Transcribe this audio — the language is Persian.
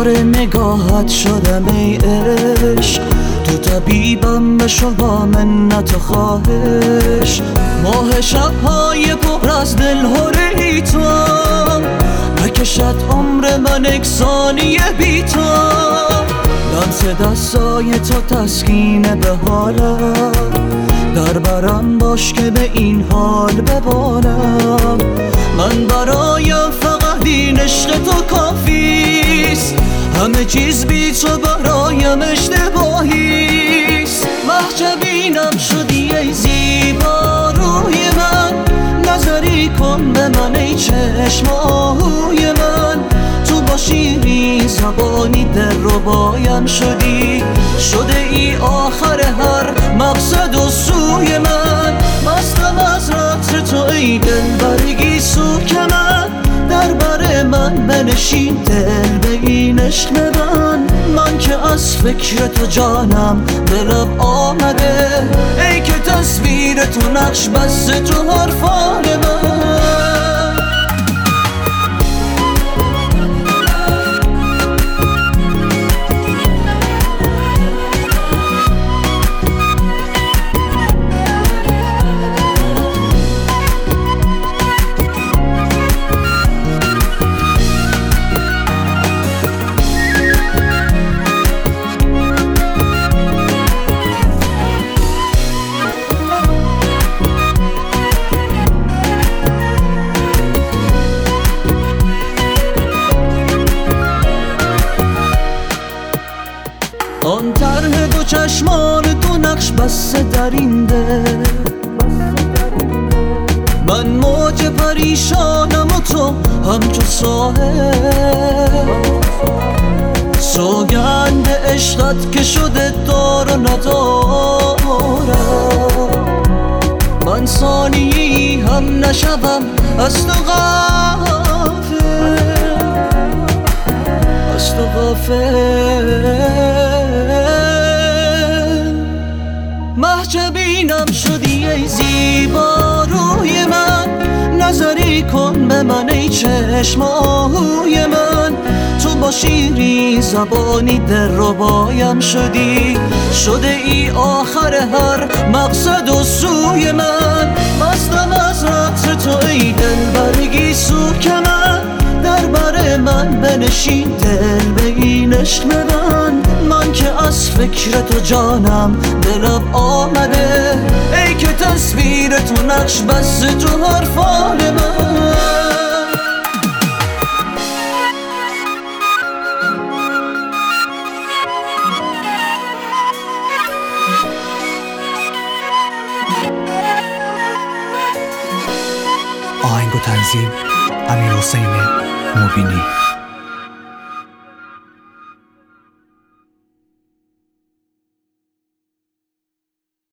بیمار نگاهت شدم ای عشق، تو طبیبم بشو با منت و خواهش. ماه شبهای پر از دلهره ای توام، نکشد عمر من یک ثانیه بی تو. لمس دستای تو تسکین به حالم، در برم باش که به این حال ببالم. من برایم فقط این عشق تو کافیست، همه چیز بی تو برایم اشتباهیست. محجبینم شدی ای زیبا روی من، نظری کن به من ای چشم آهوی من. تو با شیرین زبانی دلربایم شدی، شده ای آخر هر مقصد و سوی من. مستم از رقص تو ای دلبر گیسوی من، در بر من بنشین دل به این عشق ببند. من که از فکر تو جانم به لب آمده، ای که تصویر تو نقش بسته تو حرفان من. آن طرح دو چشمان دو نقش بسته در این دل، من موج پریشانم و تو همچو ساحل. سوگند عشقت که شده دار و ندارم، من ثانیه‌ای هم نشوم از تو غافل، از تو غافل. محجبینم شدی ای زیبا روی من، نظری کن به من ای چشم آهوی من. تو با شیرین زبانی دلربایم شدی، شده ای آخر هر مقصد و سوی من. مستم از رقص تو ای دلبر گیسوی من، در بر من بنشین دل به این عشق ببند. من که از فکر تو جانم به لب آمده، ای که تصویر تو نقش بسته تو حرفان من. آهنگ و تنظیم امیرحسین مبینی.